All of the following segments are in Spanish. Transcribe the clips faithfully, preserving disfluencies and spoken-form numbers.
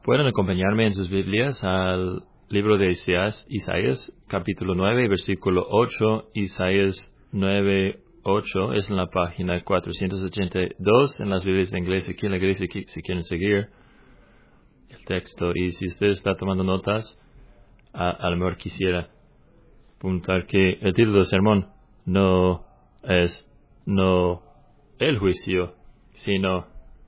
Pueden acompañarme en sus Biblias al libro de Isaías, Isaías capítulo nueve, versículo ocho. Isaías nueve, ocho es en la página cuatrocientos ochenta y dos en las Biblias de inglés aquí en la iglesia, si quieren seguir el texto. Y si usted está tomando notas, a, a lo mejor quisiera apuntar que el título del sermón no es no el juicio, sino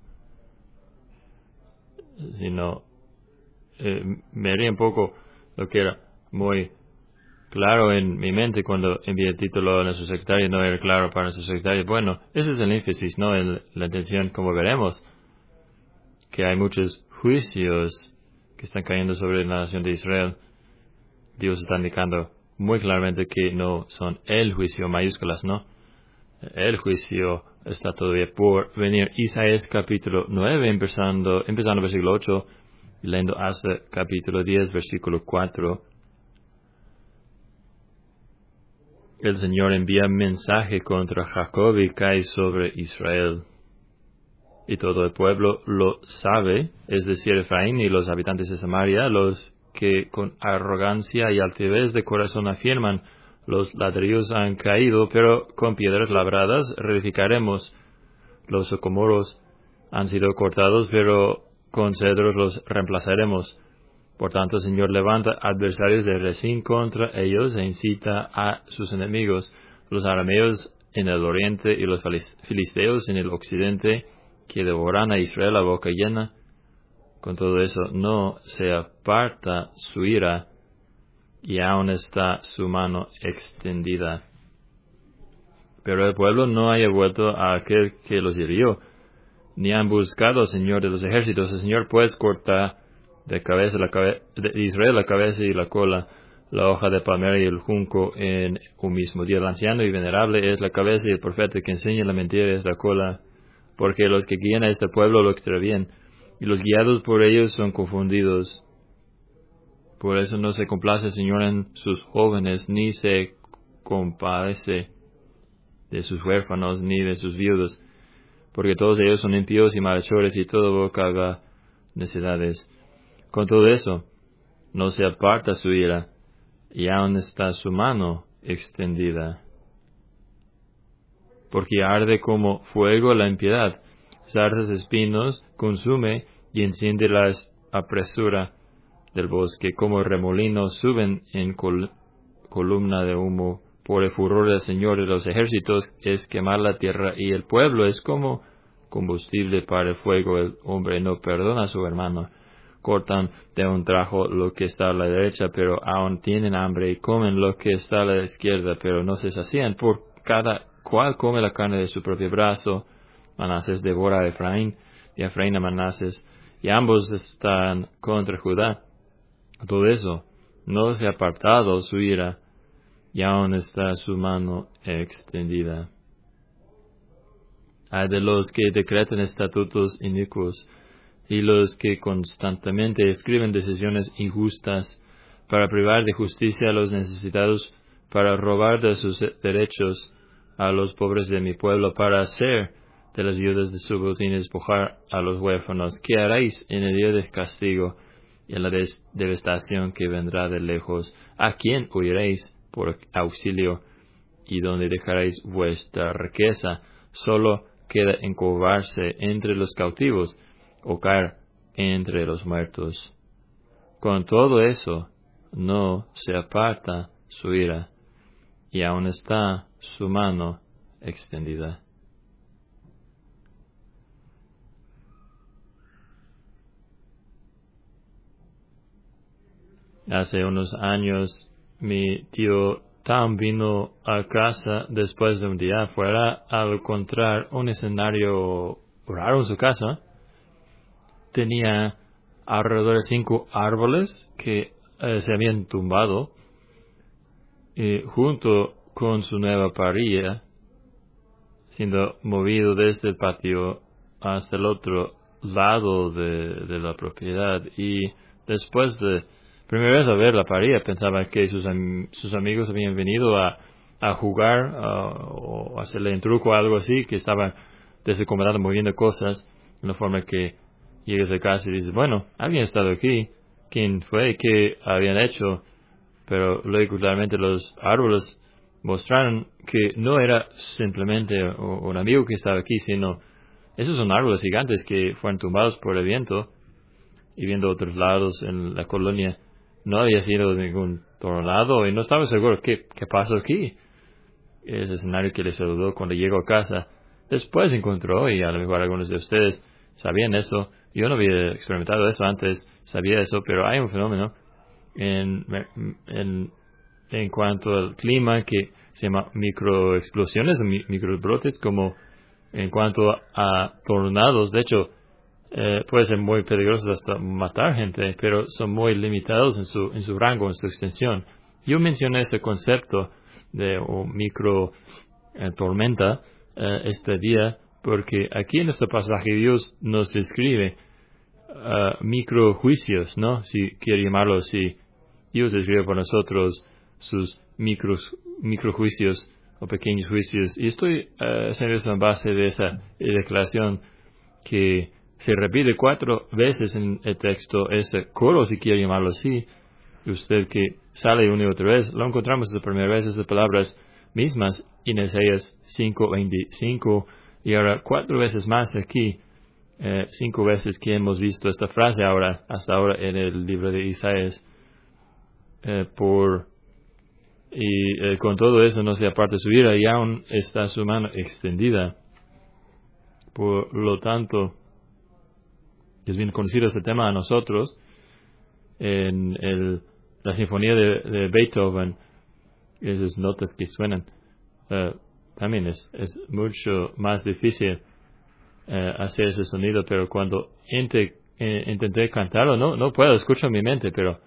sino eh, me haría un poco lo que era muy claro en mi mente cuando envié el título a nuestro secretario, no era claro para nuestro secretario. Bueno, ese es el énfasis, no el, la intención, como veremos, que hay muchos juicios que están cayendo sobre la nación de Israel. Dios está indicando muy claramente que no son el juicio, mayúsculas, no. El juicio está todavía por venir. Isaías capítulo nueve, empezando, empezando versículo ocho, y leyendo hasta capítulo diez, versículo cuatro. El Señor envía mensaje contra Jacob y cae sobre Israel. Y todo el pueblo lo sabe, es decir, Efraín y los habitantes de Samaria, los que con arrogancia y altivez de corazón afirman, los ladrillos han caído, pero con piedras labradas reedificaremos. Los socomoros han sido cortados, pero con cedros los reemplazaremos. Por tanto, el Señor levanta adversarios de Rezín contra ellos e incita a sus enemigos, los arameos en el oriente y los filisteos en el occidente, que devoran a Israel a boca llena. Con todo eso, no se aparta su ira, y aún está su mano extendida. Pero el pueblo no haya vuelto a aquel que los hirió, ni han buscado al Señor de los ejércitos. El Señor pues corta de cabeza la cabe- de Israel la cabeza y la cola, la hoja de palmera y el junco en un mismo día. El anciano y venerable es la cabeza, y el profeta que enseña la mentira es la cola, porque los que guían a este pueblo lo extravían, y los guiados por ellos son confundidos. Por eso no se complace el Señor en sus jóvenes, ni se compadece de sus huérfanos, ni de sus viudos, porque todos ellos son impíos y malhechores, y todo boca haga necedades. Con todo eso, no se aparta su ira, y aún está su mano extendida. Porque arde como fuego la impiedad, zarzas espinos consume y enciende la apresura del bosque, como remolinos suben en col- columna de humo. Por el furor del Señor de los ejércitos es quemar la tierra, y el pueblo es como combustible para el fuego. El hombre no perdona a su hermano. Cortan de un trajo lo que está a la derecha, pero aún tienen hambre, y comen lo que está a la izquierda, pero no se sacían. Por cada cual come la carne de su propio brazo. Manasés devora a Efraín, y Efraín a Manasés, y ambos están contra Judá. Todo eso, no se ha apartado su ira, y aún está su mano extendida. Hay de los que decretan estatutos inicuos, y los que constantemente escriben decisiones injustas, para privar de justicia a los necesitados, para robar de sus derechos a los pobres de mi pueblo, para hacer de las viudas de su botín despojar a los huérfanos. ¿Qué haréis en el día de castigo y en la des- devastación que vendrá de lejos? ¿A quién huiréis por auxilio, y dónde dejaréis vuestra riqueza? Solo queda encorvarse entre los cautivos, o caer entre los muertos. Con todo eso, no se aparta su ira, y aún está su mano extendida. Hace unos años, mi tío Tom vino a casa después de un día afuera. Al encontrar un escenario raro en su casa, tenía alrededor de cinco árboles que eh, se habían tumbado, y junto con su nueva parrilla, siendo movido desde el patio hasta el otro lado de, de la propiedad. Y después de primera vez a ver la parrilla, pensaba que sus, am- sus amigos habían venido a, a jugar uh, o hacerle un truco o algo así, que estaban desacomodando, moviendo cosas, en la forma que llegas a casa y dices, bueno, alguien ha estado aquí, ¿quién fue? ¿Qué habían hecho? Pero luego claramente los árboles mostraron que no era simplemente un amigo que estaba aquí, sino esos son árboles gigantes que fueron tumbados por el viento. Y viendo otros lados en la colonia, no había sido ningún tornado y no estaba seguro qué, qué pasó aquí. Ese escenario que le saludó cuando llegó a casa. Después encontró, y a lo mejor algunos de ustedes sabían eso, yo no había experimentado eso antes, sabía eso, pero hay un fenómeno en, en, en cuanto al clima que se llama microexplosiones, mi, microbrotes, como en cuanto a tornados. De hecho, eh, puede ser muy peligrosos hasta matar gente, pero son muy limitados en su, en su rango, en su extensión. Yo mencioné ese concepto de oh, micro eh, tormenta eh, este día, porque aquí en este pasaje Dios nos describe uh, microjuicios, ¿no? Si quiere llamarlo así. Dios describe por nosotros sus micros, microjuicios o pequeños juicios. Y estoy uh, haciendo eso en base de esa declaración que se repite cuatro veces en el texto, ese coro, si quiere llamarlo así. Usted que sale una y otra vez, lo encontramos la primera vez, esas palabras mismas en Isaías cinco veinticinco, y ahora cuatro veces más aquí, eh, cinco veces que hemos visto esta frase ahora, hasta ahora en el libro de Isaías. Eh, por y eh, con todo eso no se aparte su ira y aún está su mano extendida. Por lo tanto, es bien conocido este tema a nosotros. En el, la sinfonía de, de Beethoven, esas notas que suenan, uh, también es, es mucho más difícil uh, hacer ese sonido, pero cuando ente, eh, intenté cantarlo, no, no puedo, escucho en mi mente, pero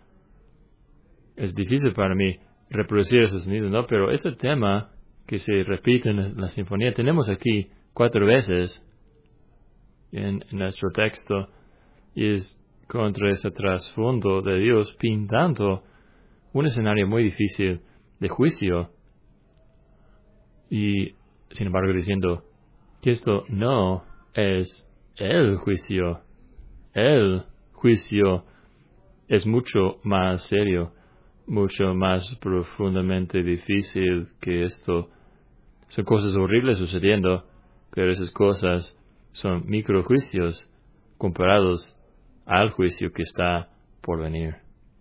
es difícil para mí reproducir ese sonido, ¿no? Pero ese tema que se repite en la sinfonía, tenemos aquí cuatro veces en, en nuestro texto, y es contra ese trasfondo de Dios pintando un escenario muy difícil de juicio, y sin embargo diciendo que esto no es el juicio. El juicio es mucho más serio, mucho más profundamente difícil que esto. Son cosas horribles sucediendo, pero esas cosas son microjuicios comparados al juicio que está por venir.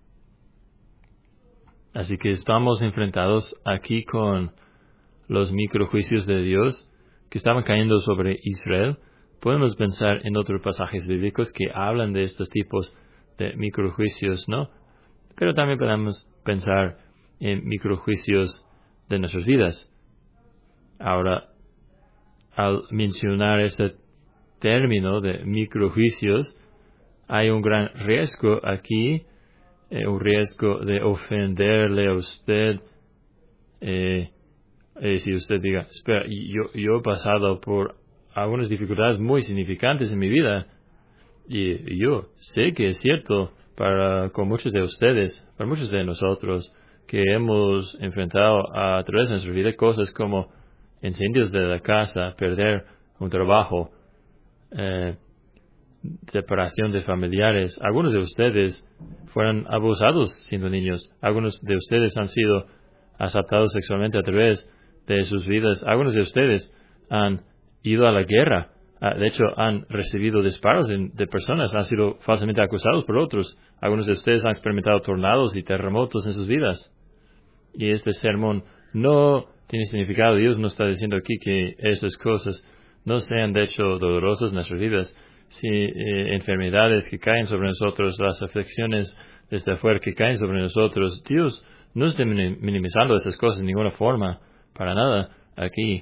Así que estamos enfrentados aquí con los microjuicios de Dios que estaban cayendo sobre Israel. Podemos pensar en otros pasajes bíblicos que hablan de estos tipos de microjuicios, ¿no? Pero también podemos pensar en microjuicios de nuestras vidas. Ahora, al mencionar este término de microjuicios, hay un gran riesgo aquí, eh, un riesgo de ofenderle a usted. Eh, eh, si usted diga, espera, yo, yo he pasado por algunas dificultades muy significantes en mi vida, y yo sé que es cierto para con muchos de ustedes, para muchos de nosotros, que hemos enfrentado a través de nuestra vida cosas como incendios de la casa, perder un trabajo, eh, separación de familiares. Algunos de ustedes fueron abusados siendo niños. Algunos de ustedes han sido asaltados sexualmente a través de sus vidas. Algunos de ustedes han ido a la guerra. De hecho, han recibido disparos de, de personas. Han sido falsamente acusados por otros. Algunos de ustedes han experimentado tornados y terremotos en sus vidas. Y este sermón no tiene significado. Dios no está diciendo aquí que esas cosas no sean de hecho dolorosas en nuestras vidas. Si eh, enfermedades que caen sobre nosotros, las aflicciones desde afuera que caen sobre nosotros, Dios no está minimizando esas cosas de ninguna forma, para nada, aquí.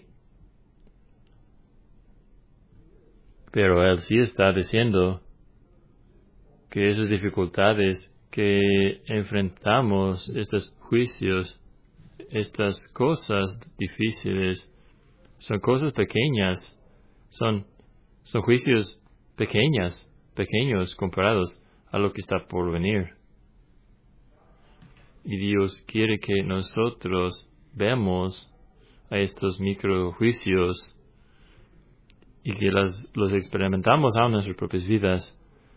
Pero Él sí está diciendo que esas dificultades que enfrentamos, estos juicios, estas cosas difíciles, son cosas pequeñas, son, son juicios pequeñas, pequeños comparados a lo que está por venir. Y Dios quiere que nosotros veamos a estos microjuicios y que las, los experimentamos aún en nuestras propias vidas,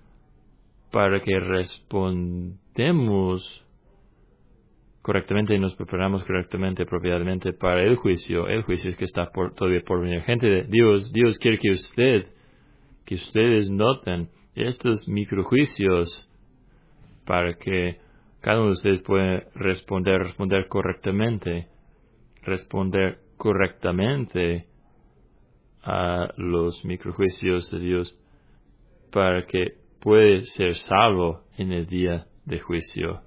para que respondemos correctamente y nos preparamos correctamente, apropiadamente para el juicio, el juicio que está por, todavía por venir. Gente de Dios, Dios quiere que usted, que ustedes noten estos microjuicios para que cada uno de ustedes pueda responder, responder correctamente, responder correctamente a los microjuicios de Dios para que pueda ser salvo en el día de juicio.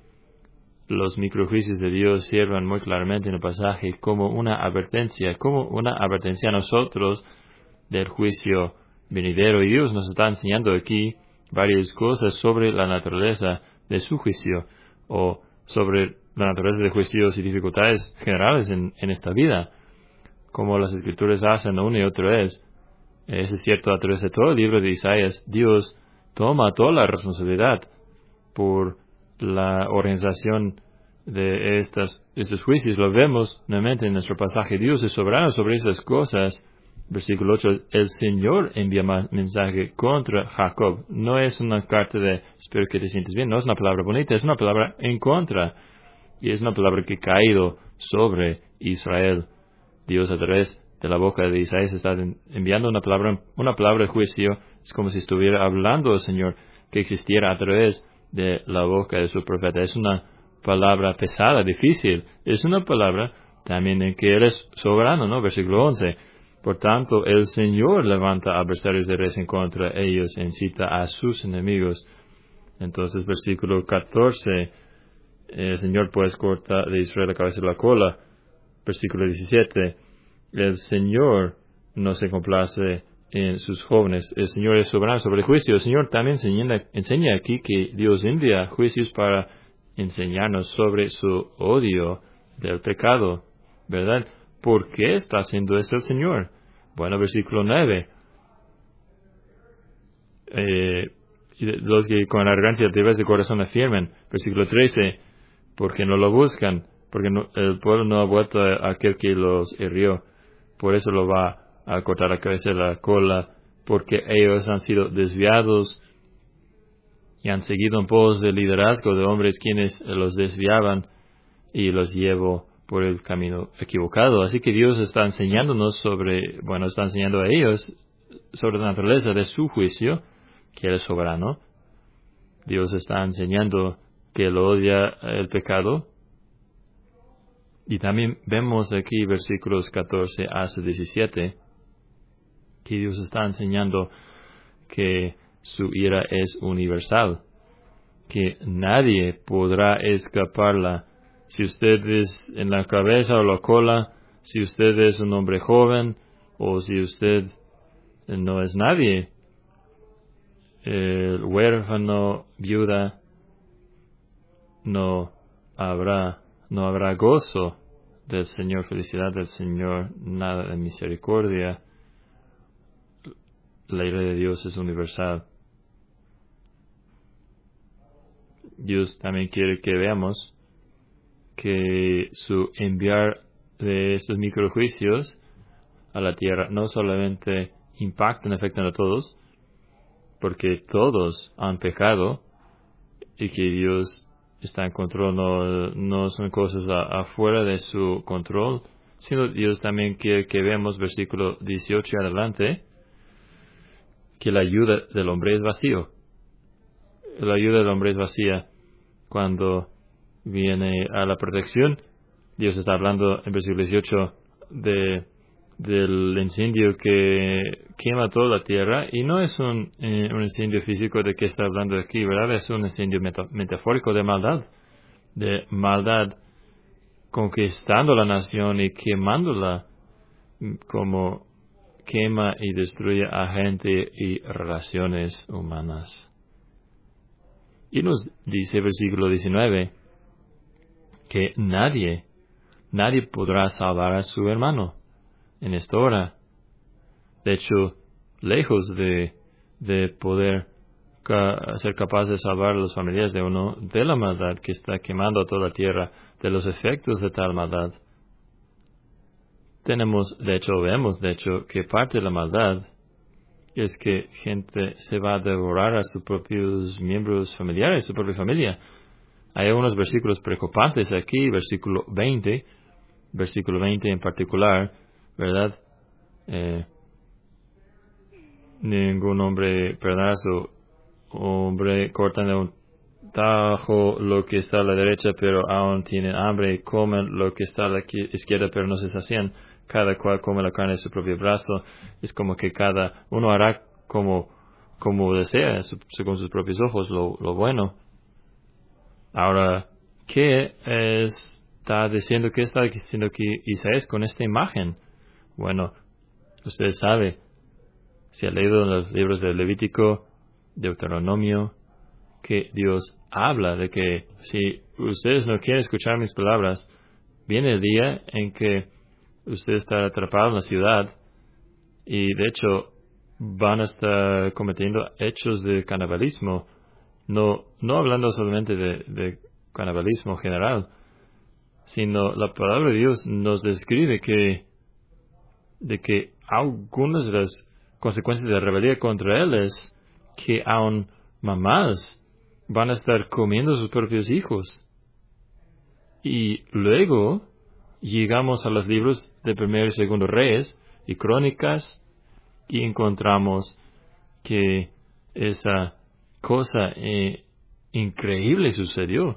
Los microjuicios de Dios sirven muy claramente en el pasaje como una advertencia, como una advertencia a nosotros del juicio venidero. Y Dios nos está enseñando aquí varias cosas sobre la naturaleza de su juicio, o sobre la naturaleza de juicios y dificultades generales en, en esta vida, como las Escrituras hacen una y otra vez. Eso es cierto a través de todo el libro de Isaías. Dios toma toda la responsabilidad por la organización de estas, estos juicios. Lo vemos nuevamente en nuestro pasaje. Dios es soberano sobre esas cosas. Versículo ocho, el Señor envía mensaje contra Jacob. No es una carta de espero que te sientes bien, no es una palabra bonita, es una palabra en contra. Y es una palabra que ha caído sobre Israel. Dios a través de la boca de Isaías está enviando una palabra, una palabra de juicio. Es como si estuviera hablando el Señor que existiera a través de la boca de su profeta. Es una palabra pesada, difícil. Es una palabra también en que Él es soberano, ¿no? Versículo once. Por tanto, el Señor levanta adversarios de reyes en contra de ellos, incita a sus enemigos. Entonces, versículo catorce. El Señor pues corta de Israel la cabeza y la cola. Versículo diecisiete. El Señor no se complace en sus jóvenes. El Señor es soberano sobre el juicio. El Señor también enseña, enseña aquí que Dios envía juicios para enseñarnos sobre su odio del pecado, ¿verdad? ¿Por qué está haciendo eso el Señor? Bueno, versículo nueve. Eh, los que con arrogancia altivez de corazón afirman. Versículo trece. Porque no lo buscan, porque no, el pueblo no ha vuelto a aquel que los hirió. Por eso lo va a cortar la cabeza y la cola, porque ellos han sido desviados y han seguido en pos del liderazgo de hombres quienes los desviaban y los llevó por el camino equivocado. Así que Dios está enseñándonos sobre, bueno, está enseñando a ellos sobre la naturaleza de su juicio, que Él es soberano. Dios está enseñando que Él odia el pecado. Y también vemos aquí versículos catorce hasta diecisiete, que Dios está enseñando que su ira es universal, que nadie podrá escaparla. Si usted es en la cabeza o la cola, si usted es un hombre joven, o si usted no es nadie, el huérfano, viuda, no habrá, no habrá gozo del Señor, felicidad del Señor, nada de misericordia. La ira de Dios es universal. Dios también quiere que veamos que su enviar de estos microjuicios a la tierra no solamente impactan, afectan a todos, porque todos han pecado y que Dios está en control, no, no son cosas a, afuera de su control, sino Dios también quiere que veamos, versículo dieciocho adelante, que la ayuda del hombre es vacío. La ayuda del hombre es vacía cuando viene a la protección. Dios está hablando en versículo dieciocho de, del incendio que quema toda la tierra, y no es un, eh, un incendio físico de que está hablando aquí, ¿verdad? Es un incendio meta, metafórico de maldad, de maldad conquistando la nación y quemándola, como quema y destruye a gente y relaciones humanas. Y nos dice versículo diecinueve que nadie, nadie podrá salvar a su hermano en esta hora. De hecho, lejos de, de poder ca- ser capaz de salvar a los familiares de uno de la maldad que está quemando a toda la tierra, de los efectos de tal maldad. Tenemos, de hecho, vemos, de hecho, que parte de la maldad es que gente se va a devorar a sus propios miembros familiares, su propia familia. Hay algunos versículos preocupantes aquí, versículo veinte, versículo veinte en particular, ¿verdad? Eh, ningún hombre perdonará a su hombre, cortan de un tajo lo que está a la derecha, pero aún tienen hambre, y comen lo que está a la izquierda, pero no se sacian. Cada cual come la carne de su propio brazo. Es como que cada uno hará como, como desea, según sus propios ojos, lo, lo bueno. Ahora, ¿qué está diciendo? ¿Qué está diciendo aquí Isaías con esta imagen? Bueno, usted sabe, si ha leído en los libros de Levítico, Deuteronomio, que Dios habla de que si ustedes no quieren escuchar mis palabras, viene el día en que usted está atrapado en la ciudad y de hecho van a estar cometiendo hechos de canibalismo, no no hablando solamente de, de canibalismo general, sino la palabra de Dios nos describe que de que algunas de las consecuencias de la rebeldía contra Él es que aún mamás van a estar comiendo sus propios hijos. Y luego llegamos a los libros de Primero y Segundo Reyes y Crónicas y encontramos que esa cosa eh, increíble sucedió.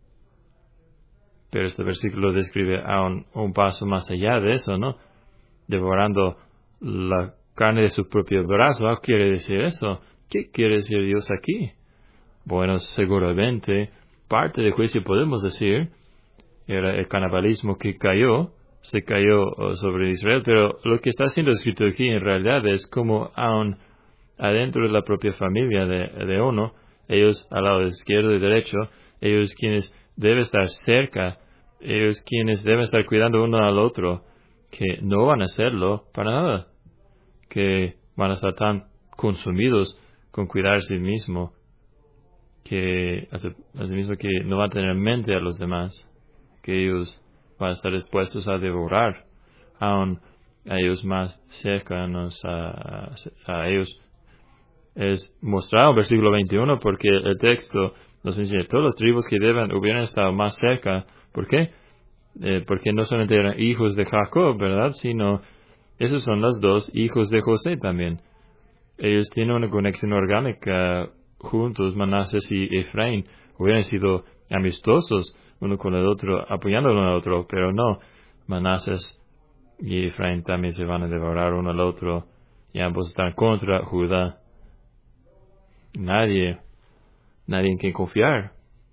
Pero este versículo describe aún un paso más allá de eso, ¿no? Devorando la carne de su propio brazo. ¿Qué quiere decir eso? ¿Qué quiere decir Dios aquí? Bueno, seguramente parte del juicio, podemos decir, era el canibalismo que cayó, se cayó sobre Israel, pero lo que está siendo escrito aquí en realidad es como aún adentro de la propia familia de, de uno, ellos al lado izquierdo y derecho, ellos quienes deben estar cerca, ellos quienes deben estar cuidando uno al otro, que no van a hacerlo para nada, que van a estar tan consumidos con cuidar a sí mismo, que a sí mismo que no van a tener en mente a los demás, que ellos van a estar dispuestos a devorar aún a ellos más cercanos a, a ellos. Es mostrado en versículo veintiuno porque el texto nos enseña todas las tribus que deben hubieran estado más cerca. ¿Por qué? Eh, porque no solamente eran hijos de Jacob, ¿verdad? Sino esos son los dos hijos de José también. Ellos tienen una conexión orgánica juntos, Manasés y Efraín. Hubieran sido amistosos uno con el otro, apoyando uno al otro, pero no. Manasés y Efraín también se van a devorar uno al otro y ambos están contra Judá. Nadie, nadie en quien confiar.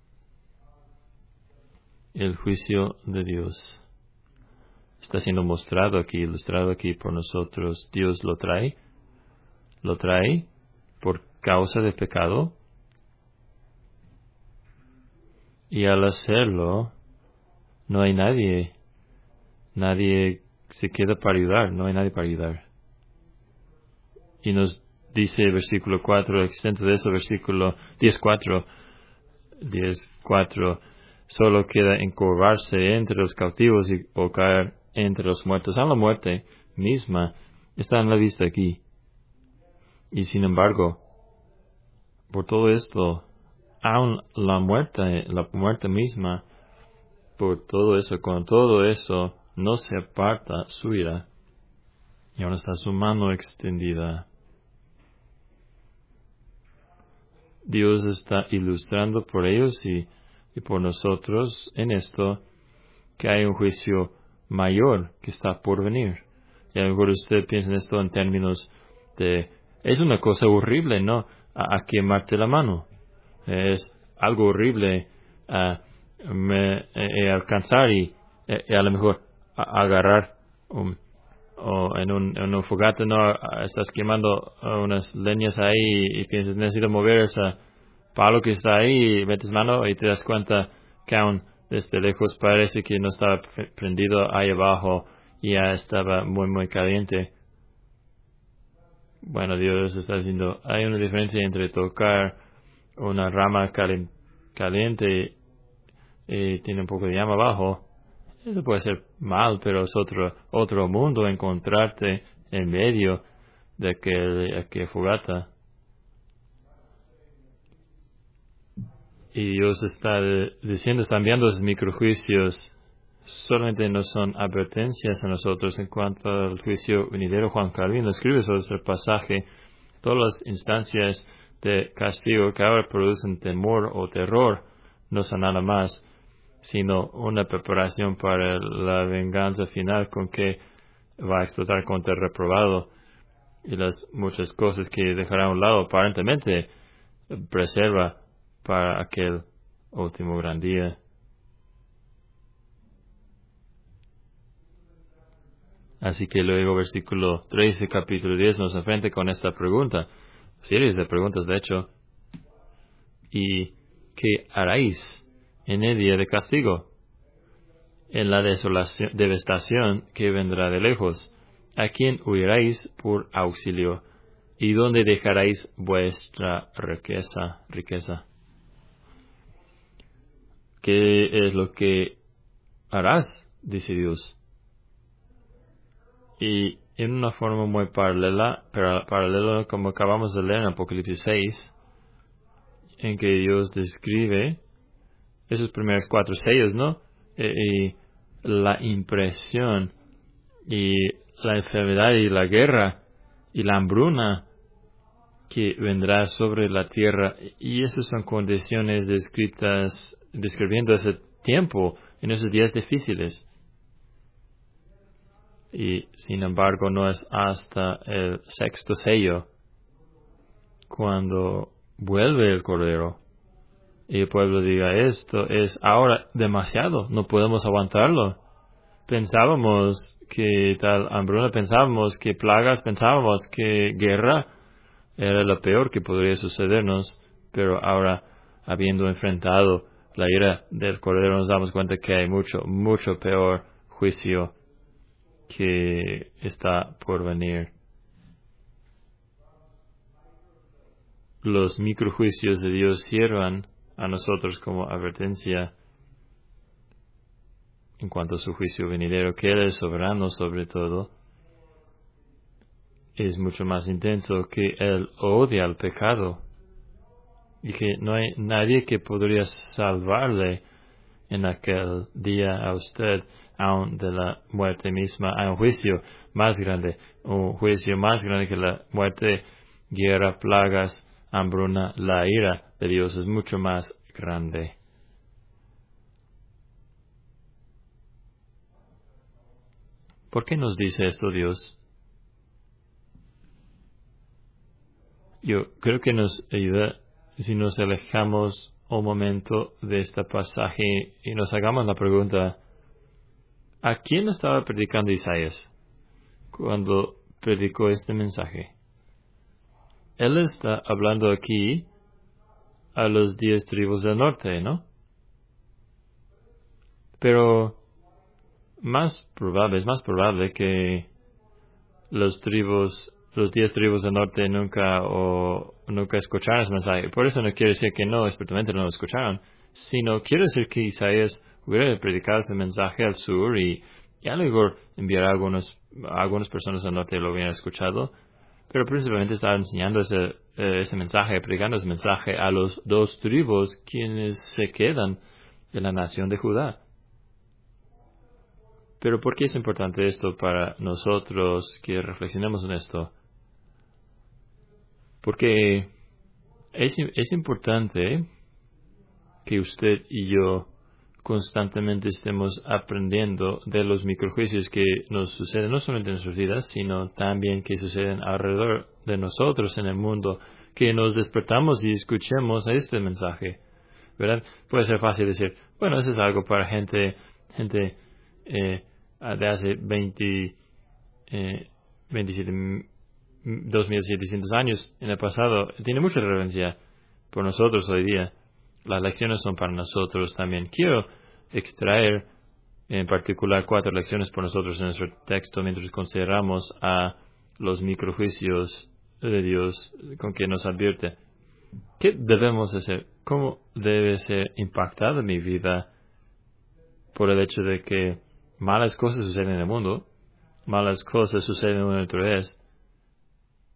El juicio de Dios está siendo mostrado aquí, ilustrado aquí por nosotros. Dios lo trae, lo trae por causa del pecado, y al hacerlo no hay nadie, nadie se queda para ayudar, no hay nadie para ayudar. Y nos dice el versículo cuatro, exento de eso, versículo diez cuatro, diez cuatro, solo queda encorvarse entre los cautivos y, o caer entre los muertos. Aún la muerte misma está en la vista aquí. Y sin embargo, por todo esto, aún la muerte, la muerte misma, por todo eso, con todo eso, no se aparta su ira. Y aún está su mano extendida. Dios está ilustrando por ellos y, y por nosotros en esto que hay un juicio mayor que está por venir. Y a lo mejor usted piensa en esto en términos de, es una cosa horrible, ¿no? A, a quemarte la mano. Es algo horrible a me, eh, alcanzar y, eh, y a lo mejor a, agarrar un, o en un, en un fogata, no estás quemando unas leñas ahí y, y piensas, necesito mover ese palo que está ahí, y metes mano y te das cuenta que aún desde lejos parece que no estaba prendido ahí abajo y ya estaba muy muy caliente. Bueno, Dios está diciendo, hay una diferencia entre tocar una rama cali- caliente y, y tiene un poco de llama abajo. Eso puede ser mal, pero es otro, otro mundo encontrarte en medio de aquel, aquella fogata. Y Dios está diciendo, está enviando esos microjuicios. Solamente no son advertencias a nosotros en cuanto al juicio venidero. Juan Calvino escribe sobre este pasaje. Todas las instancias de castigo que ahora producen temor o terror no son nada más, sino una preparación para la venganza final con que va a explotar contra el reprobado, y las muchas cosas que dejará a un lado aparentemente preserva para aquel último gran día. Así que luego versículo trece, capítulo diez, nos enfrenta con esta pregunta, series de preguntas de hecho. ¿Y qué haréis en el día de castigo? En la desolación, devastación que vendrá de lejos. ¿A quién huiréis por auxilio? ¿Y dónde dejaréis vuestra riqueza? riqueza? ¿Qué es lo que harás? Dice Dios. Y en una forma muy paralela, paralela como acabamos de leer en Apocalipsis seis, en que Dios describe esos primeros cuatro sellos, ¿no? Y, y la impresión y la enfermedad y la guerra y la hambruna que vendrá sobre la tierra. Y esas son condiciones descritas, describiendo ese tiempo en esos días difíciles. Y sin embargo no es hasta el sexto sello cuando vuelve el Cordero y el pueblo diga, esto es ahora demasiado, no podemos aguantarlo. Pensábamos que tal hambruna, pensábamos que plagas, pensábamos que guerra era lo peor que podría sucedernos, pero ahora, habiendo enfrentado la ira del Cordero, nos damos cuenta que hay mucho, mucho peor juicio que está por venir. Los microjuicios de Dios sirvan a nosotros como advertencia en cuanto a su juicio venidero, que Él es soberano sobre todo. Es mucho más intenso, que Él odia al pecado y que no hay nadie que podría salvarle en aquel día a usted, aun de la muerte misma. Hay un juicio más grande, un juicio más grande que la muerte, guerra, plagas, hambruna. La ira de Dios es mucho más grande. ¿Por qué nos dice esto Dios? Yo creo que nos ayuda si nos alejamos un momento de este pasaje y nos hagamos la pregunta, ¿a quién estaba predicando Isaías cuando predicó este mensaje? Él está hablando aquí a los diez tribus del norte, ¿no? Pero más probable, es más probable que los tribus, los diez tribus del norte nunca o nunca escucharon ese mensaje. Por eso no quiere decir que no, expertamente no lo escucharon, sino quiere decir que Isaías hubiera predicado ese mensaje al sur y, y a lo mejor enviará a algunos, a algunas personas del norte lo hubieran escuchado, pero principalmente estaba enseñando ese, eh, ese mensaje, predicando ese mensaje a los dos tribus quienes se quedan en la nación de Judá. Pero ¿por qué es importante esto para nosotros que reflexionemos en esto? Porque es, es importante que usted y yo constantemente estemos aprendiendo de los microjuicios que nos suceden no solamente en nuestras vidas, sino también que suceden alrededor de nosotros en el mundo, que nos despertamos y escuchemos este mensaje, ¿verdad? Puede ser fácil decir, bueno, eso es algo para gente, gente eh, de hace veinte, eh, veintisiete, dos mil setecientos años en el pasado. Tiene mucha relevancia por nosotros hoy día. Las lecciones son para nosotros también. Quiero extraer en particular cuatro lecciones por nosotros en nuestro texto mientras consideramos a los microjuicios de Dios con que nos advierte. ¿Qué debemos hacer? ¿Cómo debe ser impactada mi vida por el hecho de que malas cosas suceden en el mundo, malas cosas suceden en nuestra vez,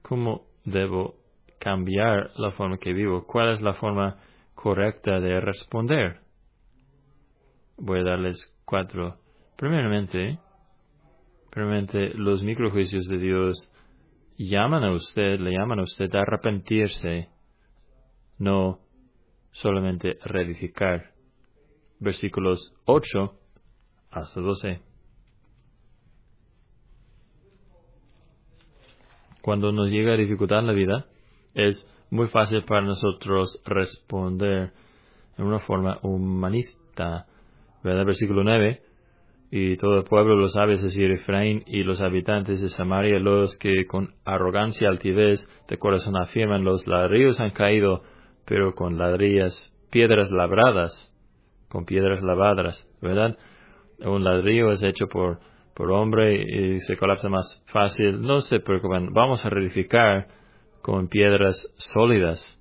¿Cómo debo cambiar la forma que vivo? ¿Cuál es la forma correcta de responder? Voy a darles cuatro. Primeramente, primeramente los microjuicios de Dios llaman a usted, le llaman a usted a arrepentirse, no solamente reedificar. Versículos ocho hasta doce. Cuando nos llega dificultad en la vida, es muy fácil para nosotros responder en una forma humanista. ¿Verdad? Versículo nueve. Y todo el pueblo lo sabe, es decir, Efraín y los habitantes de Samaria, los que con arrogancia y altivez de corazón afirman, los ladrillos han caído, pero con ladrillas, piedras labradas, con piedras lavadas, ¿verdad? Un ladrillo es hecho por, por hombre y se colapsa más fácil. No se preocupen, vamos a reedificar con piedras sólidas.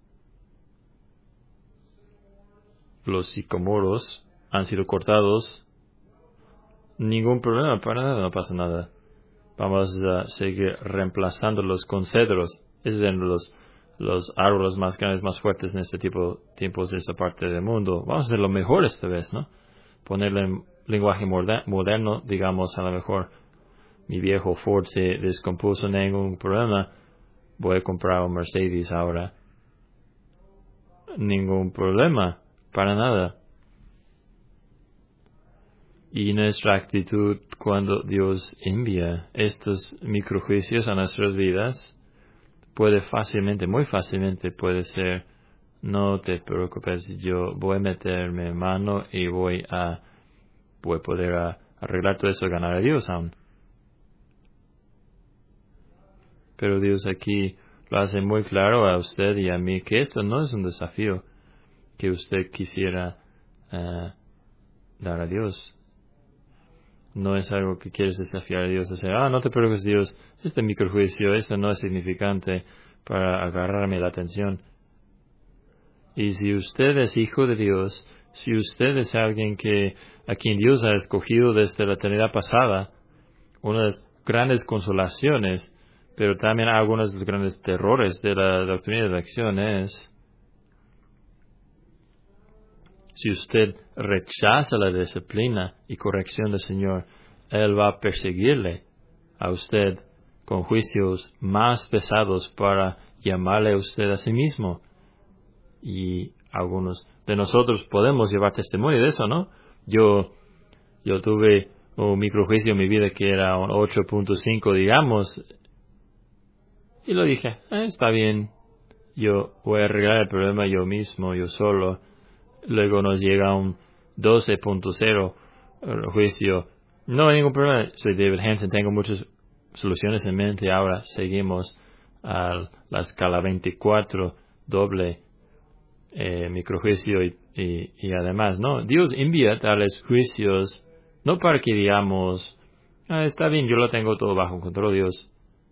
Los sicomoros han sido cortados. Ningún problema, para nada, no pasa nada. Vamos a seguir reemplazándolos con cedros. Esos son los, los árboles más grandes, más fuertes en este tipo tiempos de esta parte del mundo. Vamos a hacer lo mejor esta vez, ¿no? Ponerle en lenguaje moderno, digamos, a lo mejor mi viejo Ford se descompuso, ningún problema. Voy a comprar un Mercedes ahora. Ningún problema, para nada. Y nuestra actitud cuando Dios envía estos microjuicios a nuestras vidas puede fácilmente, muy fácilmente puede ser, no te preocupes, yo voy a meterme en mano y voy a, voy a poder a, arreglar todo eso, ganar a Dios aún. Pero Dios aquí lo hace muy claro a usted y a mí que esto no es un desafío que usted quisiera uh, dar a Dios. No es algo que quieres desafiar a Dios, decir, ah, no te preocupes, Dios, este microjuicio, esto no es significante para agarrarme la atención. Y si usted es hijo de Dios, si usted es alguien que a quien Dios ha escogido desde la eternidad pasada, una de las grandes consolaciones, pero también algunos de los grandes terrores de la doctrina de la elección es, si usted rechaza la disciplina y corrección del Señor, Él va a perseguirle a usted con juicios más pesados para llamarle a usted a sí mismo. Y algunos de nosotros podemos llevar testimonio de eso, ¿no? Yo, yo tuve un microjuicio en mi vida que era un ocho punto cinco, digamos, y lo dije, eh, está bien, yo voy a arreglar el problema yo mismo, yo solo. Luego nos llega un doce punto cero juicio. No hay ningún problema. Soy David Hansen, tengo muchas soluciones en mente. Ahora seguimos a la escala veinticuatro, doble eh, microjuicio y, y, y además, ¿no? Dios envía tales juicios no para que digamos, ah, está bien, yo lo tengo todo bajo control, Dios,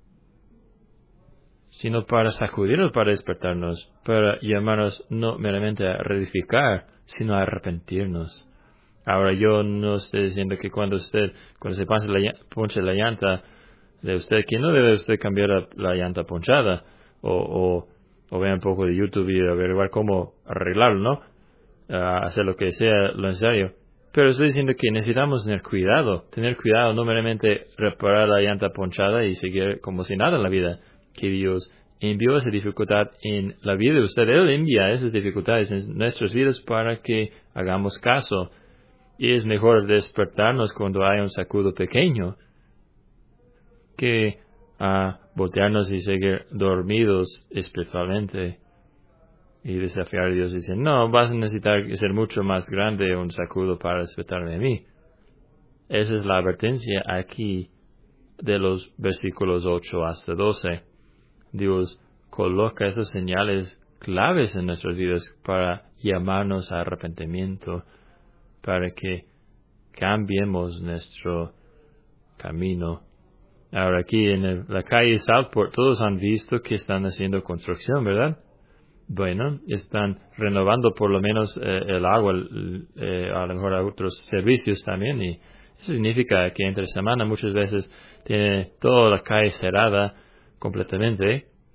sino para sacudirnos, para despertarnos, para llamarnos no meramente a reedificar, sino a arrepentirnos. Ahora, yo no estoy diciendo que cuando usted, cuando se pase la, ponche la llanta de usted, que no debe usted cambiar la, la llanta ponchada, o, o, o vea un poco de YouTube y averiguar cómo arreglarlo, ¿no? Uh, hacer lo que sea lo necesario. Pero estoy diciendo que necesitamos tener cuidado, tener cuidado, no meramente reparar la llanta ponchada y seguir como si nada en la vida. Que Dios envió esa dificultad en la vida de usted. Él envía esas dificultades en nuestras vidas para que hagamos caso. Y es mejor despertarnos cuando hay un sacudo pequeño que uh, voltearnos y seguir dormidos espiritualmente y desafiar a Dios y decir, no, vas a necesitar ser mucho más grande un sacudo para despertarme a mí. Esa es la advertencia aquí de los versículos ocho hasta doce. Dios coloca esas señales claves en nuestras vidas para llamarnos a arrepentimiento, para que cambiemos nuestro camino. Ahora aquí en el, la calle Southport todos han visto que están haciendo construcción, ¿verdad? Bueno, están renovando por lo menos eh, el agua, el, eh, a lo mejor a otros servicios también, y eso significa que entre semana muchas veces tiene toda la calle cerrada completamente,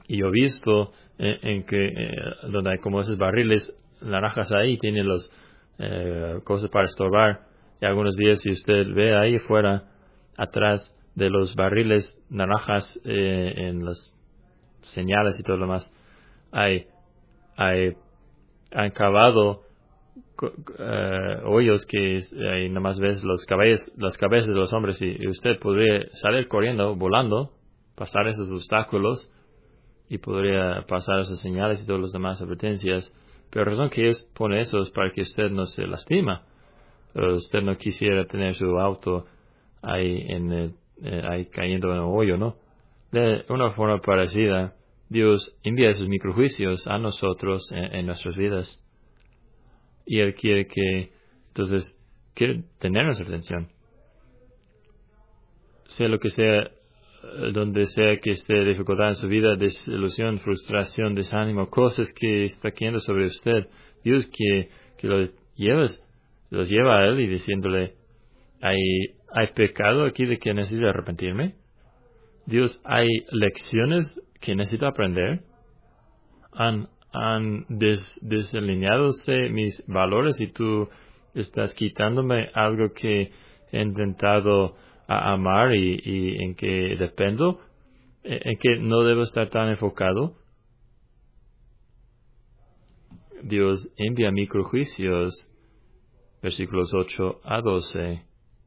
Y yo he visto en, en que eh, donde hay como esos barriles naranjas ahí, tienen los eh, cosas para estorbar. Y algunos días si usted ve ahí fuera, atrás de los barriles naranjas, eh, en las señales y todo lo demás, hay, hay, han cavado uh, hoyos que ahí nomás ves los cabezas, las cabezas de los hombres, y, y usted podría salir corriendo, volando, pasar esos obstáculos y podría pasar esas señales y todas las demás advertencias. Pero la razón que ellos ponen eso es para que usted no se lastima. Usted no quisiera tener su auto ahí, en el, eh, ahí cayendo en un hoyo, ¿no? De una forma parecida, Dios envía esos microjuicios a nosotros en, en nuestras vidas. Y Él quiere que, entonces, quiere tener nuestra atención. Sea lo que sea, donde sea que esté dificultad en su vida, desilusión, frustración, desánimo, cosas que está cayendo sobre usted, Dios quiere que lo lleves, los lleva a Él y diciéndole, ¿hay, hay pecado aquí de que necesito arrepentirme? Dios, ¿hay lecciones que necesito aprender? ¿Han, han des, desalineadose mis valores y tú estás quitándome algo que he intentado a amar y, y en que dependo? ¿En que no debo estar tan enfocado? Dios envía microjuicios, versículos ocho a doce,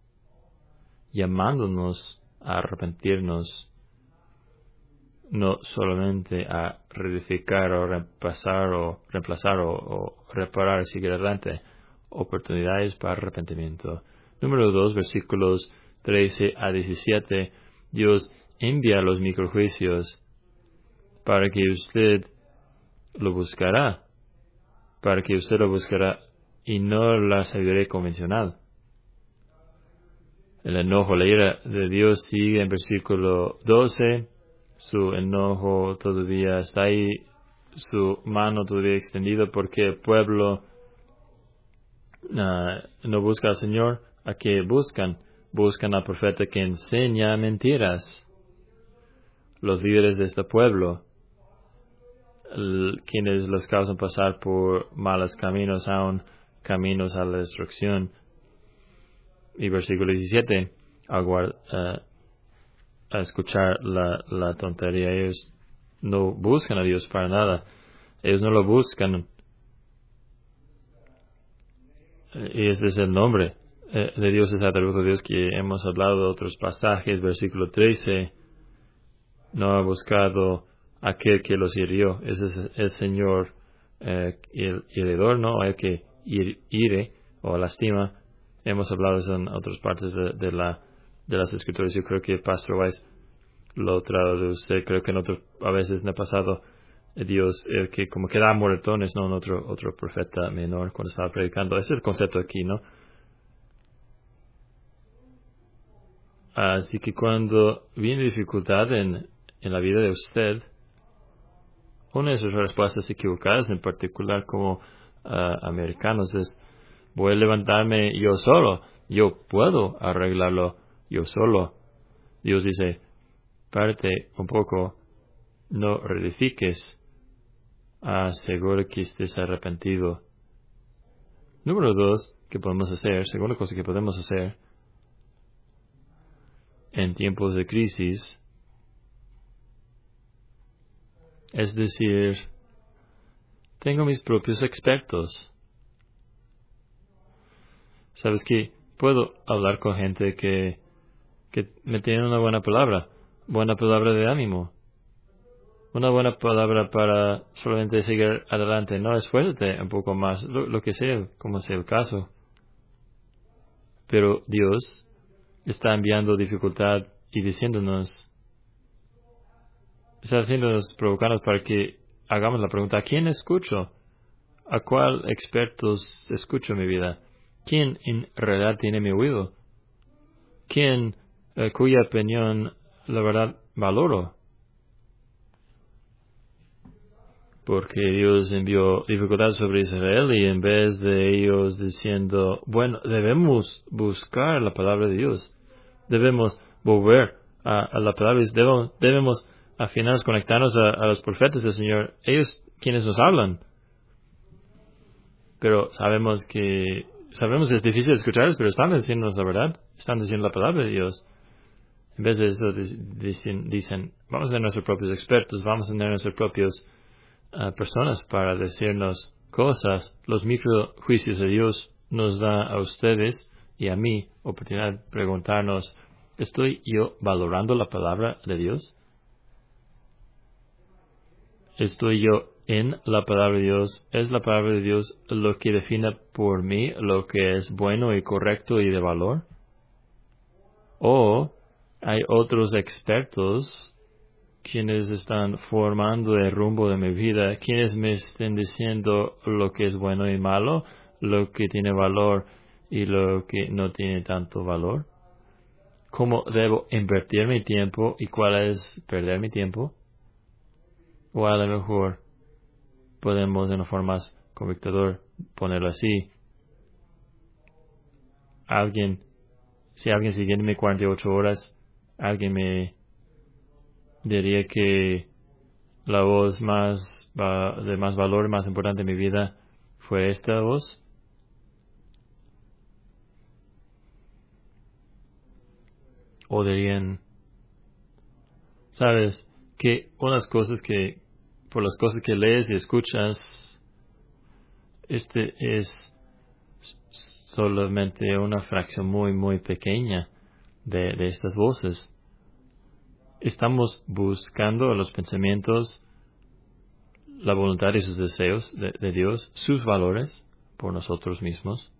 llamándonos a arrepentirnos, no solamente a reedificar o reemplazar o reemplazar o, o reparar y seguir adelante, oportunidades para arrepentimiento. Número dos, versículos trece a diecisiete, Dios envía los microjuicios para que usted lo buscará, para que usted lo buscará y no la sabiduría convencional. El enojo, la ira de Dios sigue en versículo doce. Su enojo todavía está ahí, su mano todavía extendida, porque el pueblo uh, no busca al Señor. ¿A qué buscan? Buscan al profeta que enseña mentiras. Los líderes de este pueblo, el, quienes los causan pasar por malos caminos, aún caminos a la destrucción. Y versículo diecisiete, aguard, uh, a escuchar la, la tontería. Ellos no buscan a Dios para nada. Ellos no lo buscan. Y este es el nombre eh, de Dios, ese atributo de Dios que hemos hablado de otros pasajes. Versículo trece, no ha buscado aquel que los hirió. Ese es el Señor eh, el heredor, ¿no? El que hire o lastima. Hemos hablado de eso en otras partes de, de la de las escrituras. Yo creo que el Pastor Weiss lo traduce, creo que en otro, a veces me ha pasado, Dios, el que como que da moretones, ¿no? En otro, otro profeta menor cuando estaba predicando. Ese es el concepto aquí, ¿no? Así que cuando viene dificultad en, en la vida de usted, una de sus respuestas equivocadas, en particular como uh, americanos, es, voy a levantarme yo solo, yo puedo arreglarlo yo solo. Dios dice, párate un poco, no reedifiques, asegura que estés arrepentido. Número dos, que podemos hacer, segunda cosa que podemos hacer en tiempos de crisis, es decir, tengo mis propios expertos. ¿Sabes qué? Puedo hablar con gente que, que me tiene una buena palabra, buena palabra de ánimo, una buena palabra para solamente seguir adelante. No, esfuérzate un poco más, lo, lo que sea, como sea el caso. Pero Dios está enviando dificultad y diciéndonos, está haciéndonos, provocarnos para que hagamos la pregunta, ¿a quién escucho? ¿A cuál expertos escucho en mi vida? ¿Quién en realidad tiene mi oído? ¿Quién eh, cuya opinión la verdad valoro? Porque Dios envió dificultades sobre Israel y en vez de ellos diciendo, bueno, debemos buscar la palabra de Dios, debemos volver a, a la palabra de Dios, debemos, debemos al final conectarnos a, a los profetas del Señor, ellos quienes nos hablan. Pero sabemos que, sabemos que es difícil escucharlos, pero están diciéndonos la verdad, están diciendo la palabra de Dios. En vez de eso dicen, dicen vamos a tener nuestros propios expertos, vamos a tener nuestras propias uh, personas para decirnos cosas. Los microjuicios de Dios nos da a ustedes y a mí oportunidad de preguntarnos, ¿estoy yo valorando la palabra de Dios? ¿Estoy yo en la palabra de Dios? ¿Es la palabra de Dios lo que define por mí lo que es bueno y correcto y de valor? ¿O hay otros expertos quienes están formando el rumbo de mi vida, quienes me estén diciendo lo que es bueno y malo, lo que tiene valor y lo que no tiene tanto valor? ¿Cómo debo invertir mi tiempo y cuál es perder mi tiempo? O a lo mejor podemos de una forma más convictador ponerlo así. Alguien, si alguien siguiéndome cuarenta y ocho horas, alguien me diría que la voz más de más valor, más importante en mi vida fue esta voz. O dirían, sabes, que unas cosas que, por las cosas que lees y escuchas, este es solamente una fracción muy, muy pequeña de, de estas voces. Estamos buscando los pensamientos, la voluntad y sus deseos de, de Dios, sus valores por nosotros mismos.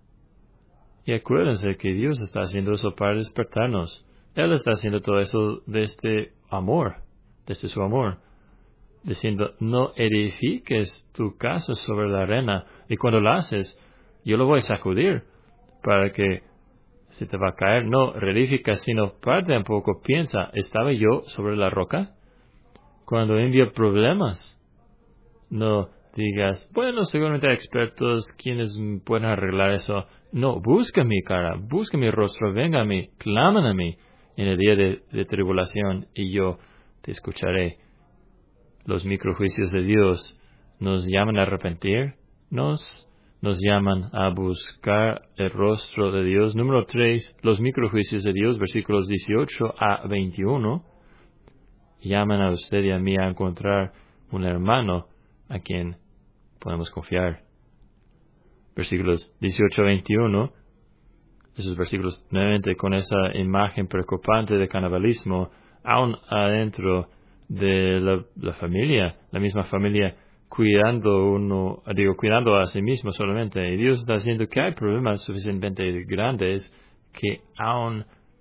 Y acuérdense que Dios está haciendo eso para despertarnos. Él está haciendo todo eso desde amor, desde su amor, diciendo, no edifiques tu casa sobre la arena, y cuando lo haces, yo lo voy a sacudir para que se te va a caer. No reedifica, sino parte un poco, piensa, ¿estaba yo sobre la roca? Cuando envía problemas, no digas, bueno, seguramente hay expertos quienes pueden arreglar eso. No, busca mi cara, busca mi rostro, venga a mí, claman a mí en el día de, de tribulación y yo te escucharé. Los microjuicios de Dios nos llaman a arrepentirnos, nos llaman a buscar el rostro de Dios. Número tres, los microjuicios de Dios, versículos dieciocho a veintiuno, llaman a usted y a mí a encontrar un hermano a quien podemos confiar. Versículos dieciocho a veintiuno, esos versículos nuevamente con esa imagen preocupante de canibalismo, aún adentro de la, la familia, la misma familia cuidando uno, digo, cuidando a sí mismo solamente. Y Dios está haciendo que hay problemas suficientemente grandes que aún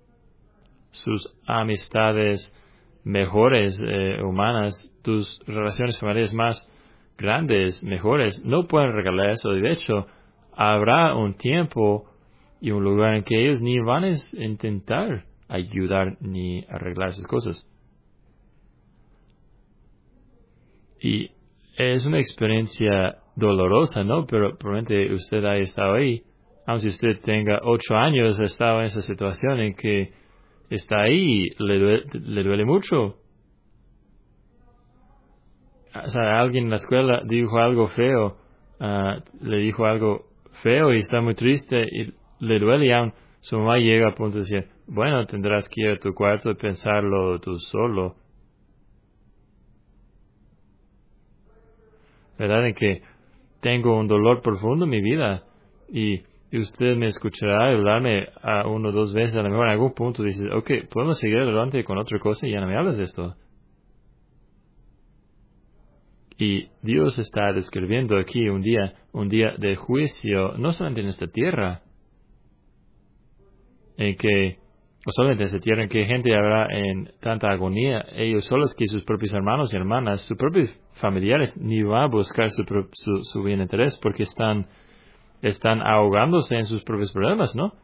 sus amistades mejores, eh, humanas, tus relaciones familiares más grandes, mejores, no pueden regalar eso. Y de hecho, habrá un tiempo y un lugar en que ellos ni van a intentar ayudar ni arreglar esas cosas. Y es una experiencia dolorosa, ¿no? Pero probablemente usted haya estado ahí. Aun si usted tenga ocho años, ha estado en esa situación en que está ahí, le duele, le duele mucho. O sea, alguien en la escuela dijo algo feo, uh, le dijo algo feo y está muy triste y le duele, y aún su mamá llega a punto de decir, bueno, tendrás que ir a tu cuarto y pensarlo tú solo. ¿Verdad? En que tengo un dolor profundo en mi vida y, y usted me escuchará hablarme a uno o dos veces, a lo mejor en algún punto dice, ok, podemos seguir adelante con otra cosa y ya no me hablas de esto. Y Dios está describiendo aquí un día, un día de juicio, no solamente en esta tierra, en que, o solamente en esta tierra, en que gente habrá en tanta agonía, ellos solos que sus propios hermanos y hermanas, sus propios familiares, ni van a buscar su, su, su bien interés porque están, están ahogándose en sus propios problemas, ¿no?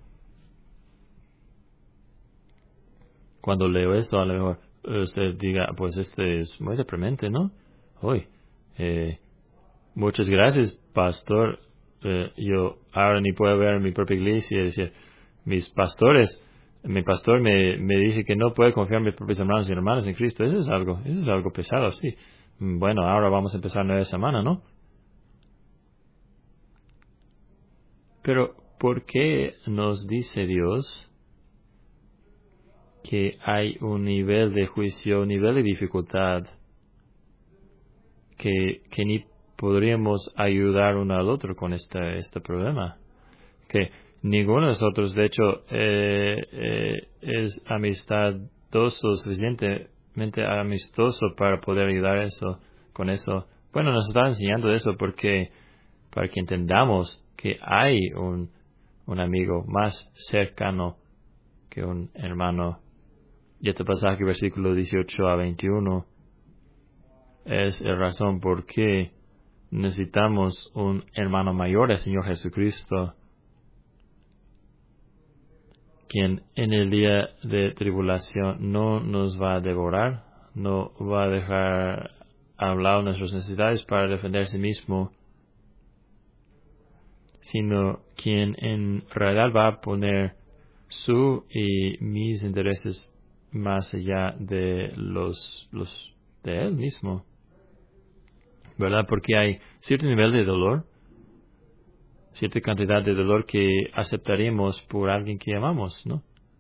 Cuando leo esto, a lo mejor usted diga, pues este es muy deprimente, ¿no? Hoy, eh, muchas gracias, pastor. Eh, yo ahora ni puedo ver mi propia iglesia y decir, mis pastores mi pastor me, me dice que no puede confiar en mis propios hermanos y hermanas en Cristo. Eso es algo, eso es algo pesado, sí. Bueno, ahora vamos a empezar nueva semana, ¿no? Pero, ¿por qué nos dice Dios que hay un nivel de juicio, un nivel de dificultad que, que ni podríamos ayudar uno al otro con este, este problema? Que ninguno de nosotros, de hecho, eh, eh, es amistoso, suficientemente amistoso para poder ayudar eso, con eso. Bueno, nos está enseñando eso porque, para que entendamos que hay un, un amigo más cercano que un hermano. Y este pasaje, versículo dieciocho a veintiuno, es la razón por qué necesitamos un hermano mayor, el Señor Jesucristo, quien en el día de tribulación no nos va a devorar, no va a dejar hablar nuestras necesidades para defender a sí mismo, sino quien en realidad va a poner su y mis intereses más allá de los, los de él mismo, ¿verdad? Porque hay cierto nivel de dolor, cierta cantidad de dolor que aceptaríamos por alguien que amamos, ¿no?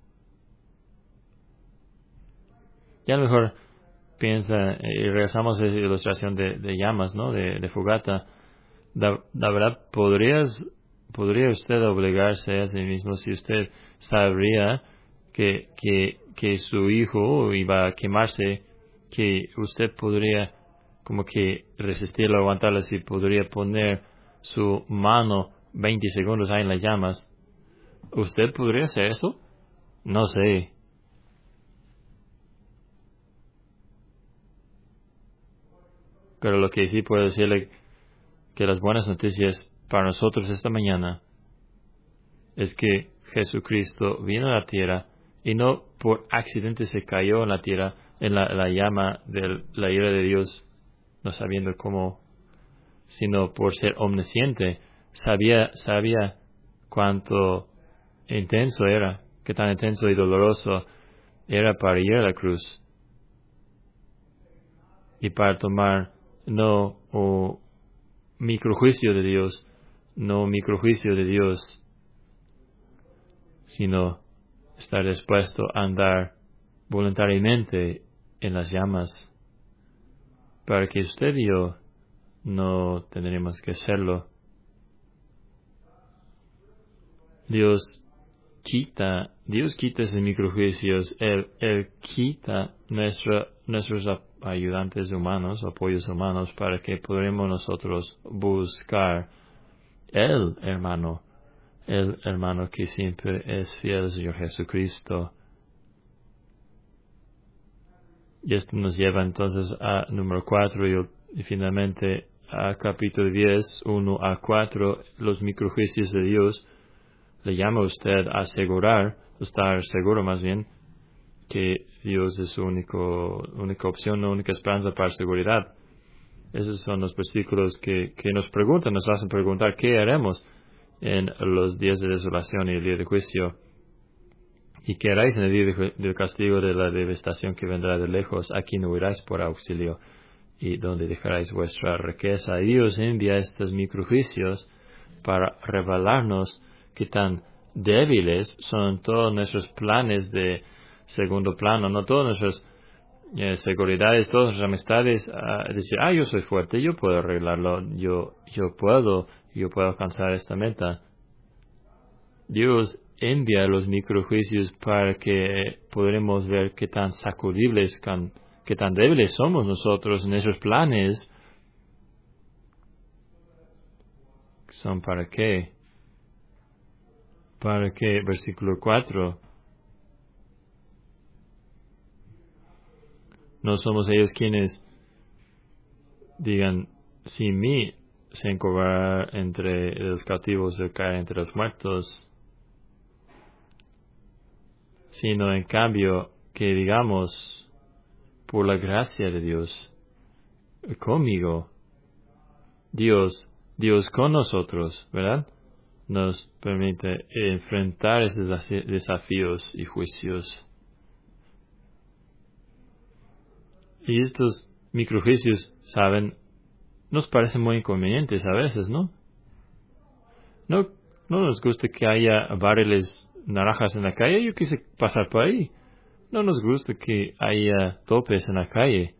Y a lo mejor piensa, y regresamos a la ilustración de, de llamas, ¿no? De, de fogata. La, la verdad, ¿podrías, podría usted obligarse a sí mismo si usted sabría que, que, que su hijo iba a quemarse, que usted podría como que resistirlo, aguantarlo, si podría poner su mano veinte segundos ahí en las llamas? ¿Usted podría hacer eso? No sé. Pero lo que sí puedo decirle, que las buenas noticias para nosotros esta mañana es que Jesucristo vino a la tierra y no por accidente se cayó en la tierra, en la, la llama de la ira de Dios, no sabiendo cómo, sino por ser omnisciente, sabía, sabía cuánto intenso era, qué tan intenso y doloroso era para ir a la cruz y para tomar no un microjuicio de Dios, no microjuicio de Dios, sino estar dispuesto a andar voluntariamente en las llamas, para que usted y yo no tendremos que hacerlo. Dios quita, Dios quita esos microjuicios, Él, Él quita nuestra, nuestros ayudantes humanos, apoyos humanos, para que podamos nosotros buscar el hermano, el hermano que siempre es fiel al Señor Jesucristo. Y esto nos lleva entonces a número cuatro y, y finalmente a capítulo diez, uno a cuatro, los microjuicios de Dios. Le llama a usted a asegurar, estar seguro más bien, que Dios es su único, única opción, la única esperanza para seguridad. Esos son los versículos que, que nos preguntan, nos hacen preguntar qué haremos en los días de desolación y el día de juicio. ¿Y qué haréis en el día de, del castigo de la devastación que vendrá de lejos? Aquí no iráis por auxilio, y donde dejaréis vuestra riqueza. Y Dios envía estos microjuicios para revelarnos qué tan débiles son todos nuestros planes de segundo plano, no todas nuestras eh, seguridades, todas nuestras amistades. Uh, decir, ah, yo soy fuerte, yo puedo arreglarlo, yo, yo puedo, yo puedo alcanzar esta meta. Dios envía los microjuicios para que podremos ver qué tan sacudibles, can, qué tan débiles somos nosotros en esos planes. ¿Son para qué? Para que, versículo cuatro, no somos ellos quienes digan, sin mí se encobrará entre los cautivos el caer entre los muertos, sino en cambio que digamos, por la gracia de Dios, conmigo, Dios, Dios con nosotros, ¿verdad? nos permite enfrentar esos desafíos y juicios. Y estos microjuicios, saben, nos parecen muy inconvenientes a veces, ¿no? No, no nos gusta que haya barriles naranjas en la calle. Yo quise pasar por ahí. No nos gusta que haya topes en la calle.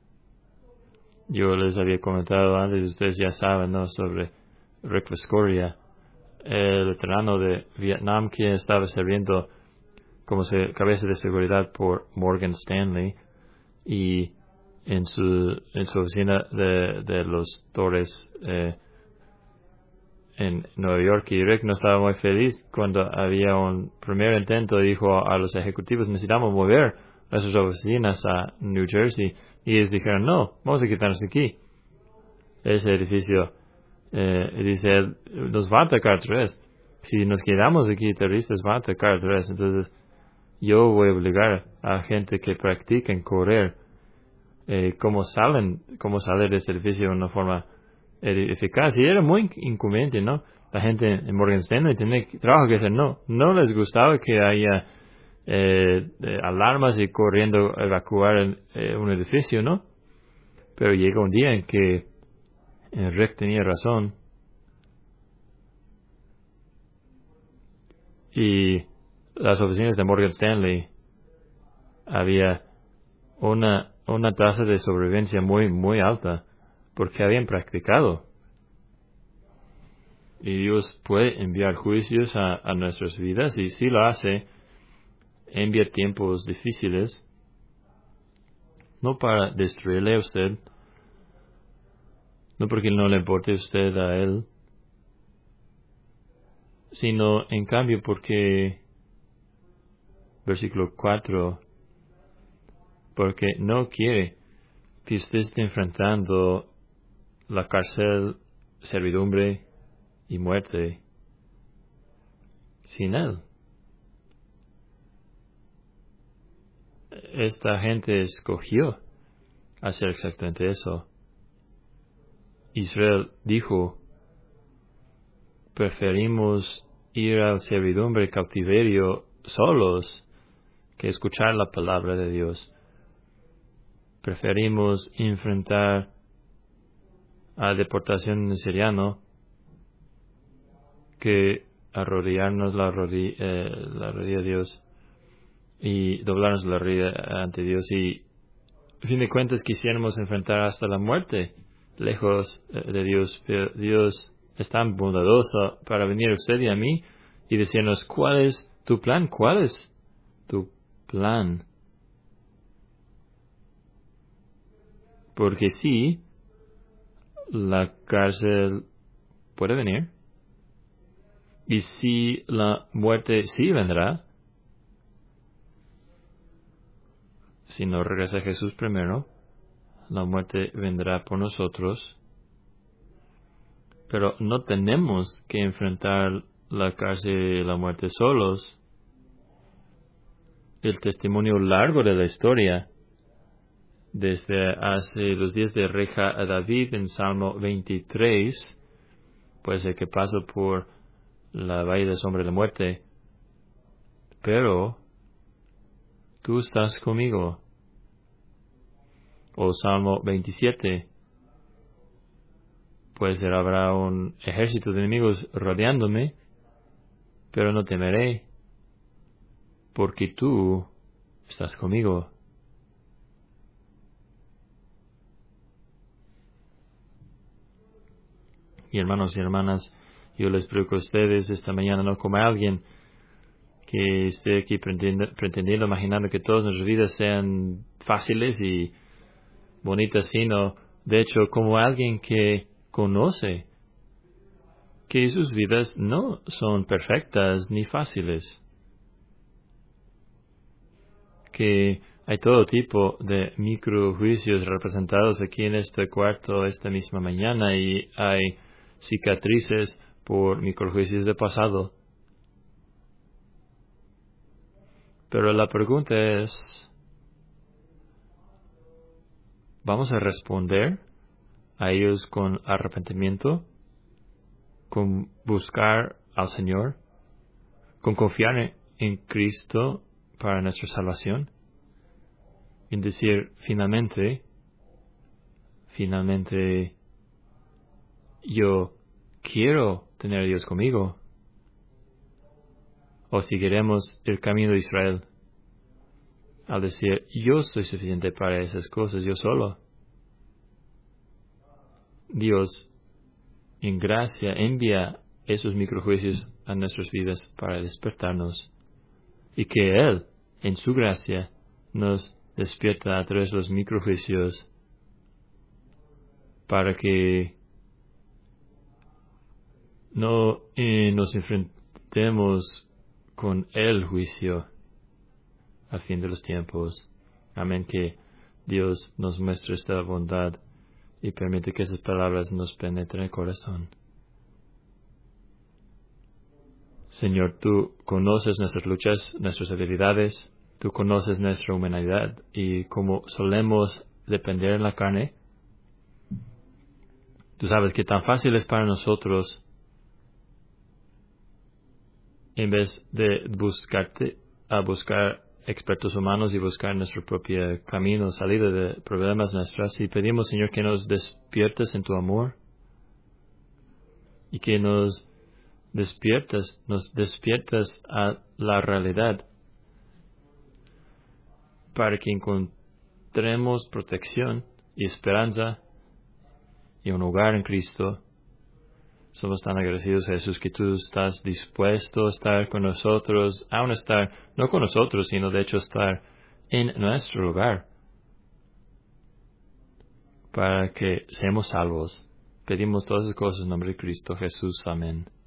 Yo les había comentado antes, ustedes ya saben, ¿no?, sobre Rick Viscoria, el veterano de Vietnam que estaba sirviendo como se, cabeza de seguridad por Morgan Stanley, y en su en su oficina de, de los Torres eh, en Nueva York, y Rick no estaba muy feliz cuando había un primer intento. Dijo a los ejecutivos: necesitamos mover nuestras oficinas a New Jersey, y ellos dijeron: no, vamos a quitarnos aquí. Ese edificio, eh, dice él, nos va a atacar otra vez. Si nos quedamos aquí, terroristas van a atacar otra vez. Entonces yo voy a obligar a gente que practiquen correr eh, cómo salen, cómo salir de ese edificio de una forma eh, eficaz. Y era muy inconveniente, ¿no? La gente en Morgan Stanley tenía trabajo que hacer. No, no les gustaba que haya eh, eh, alarmas y corriendo a evacuar el, eh, un edificio, ¿no? Pero llega un día en que eh, Rick tenía razón. Y las oficinas de Morgan Stanley había una una tasa de sobrevivencia muy muy alta porque habían practicado. Y Dios puede enviar juicios a, a nuestras vidas, y si lo hace, envía tiempos difíciles, no para destruirle a usted, no porque no le importe usted a él, sino en cambio porque, versículo cuatro, porque no quiere que usted esté enfrentando la cárcel, servidumbre y muerte sin él. Esta gente escogió hacer exactamente eso. Israel dijo: preferimos ir al servidumbre, cautiverio, solos, que escuchar la palabra de Dios. Preferimos enfrentar a deportación siriano que arrodillarnos la rodilla, eh, la rodilla a Dios y doblarnos la rodilla ante Dios. Y a fin de cuentas quisiéramos enfrentar hasta la muerte lejos eh, de Dios, pero Dios es tan bondadoso para venir a usted y a mí y decirnos: ¿cuál es tu plan? ¿Cuál es tu plan? Porque sí, la cárcel puede venir, y si la muerte sí vendrá, si no regresa Jesús primero, la muerte vendrá por nosotros. Pero no tenemos que enfrentar la cárcel y la muerte solos. El testimonio largo de la historia, desde hace los días de rey David en Salmo veintitrés, puede ser que paso por la valle de sombra de la muerte, pero tú estás conmigo. O Salmo veintisiete, puede ser habrá un ejército de enemigos rodeándome, pero no temeré, porque tú estás conmigo. Y hermanos y hermanas, yo les pregunto a ustedes esta mañana, no como alguien que esté aquí pretendiendo, pretendiendo, imaginando que todas nuestras vidas sean fáciles y bonitas, sino de hecho como alguien que conoce que sus vidas no son perfectas ni fáciles, que hay todo tipo de microjuicios representados aquí en este cuarto esta misma mañana, y hay cicatrices por microjuicios de pasado. Pero la pregunta es, ¿vamos a responder a ellos con arrepentimiento, con buscar al Señor, con confiar en Cristo para nuestra salvación, en decir finalmente, finalmente yo quiero tener a Dios conmigo, o seguiremos el camino de Israel al decir yo soy suficiente para esas cosas, yo solo. Dios en gracia envía esos microjuicios a nuestras vidas para despertarnos, y que Él, en su gracia, nos despierta a través de los microjuicios para que no eh, nos enfrentemos con el juicio al fin de los tiempos. Amén. Que Dios nos muestre esta bondad y permite que esas palabras nos penetren el corazón. Señor, tú conoces nuestras luchas, nuestras debilidades, tú conoces nuestra humanidad y como solemos depender en la carne, tú sabes que tan fácil es para nosotros, en vez de buscarte, a buscar expertos humanos y buscar nuestro propio camino, salida de problemas nuestras, y pedimos, Señor, que nos despiertes en tu amor y que nos despiertas, nos despiertas a la realidad para que encontremos protección y esperanza y un hogar en Cristo. Somos tan agradecidos, Jesús, que tú estás dispuesto a estar con nosotros, aún estar, no con nosotros, sino de hecho estar en nuestro hogar, para que seamos salvos. Pedimos todas las cosas en nombre de Cristo Jesús. Amén.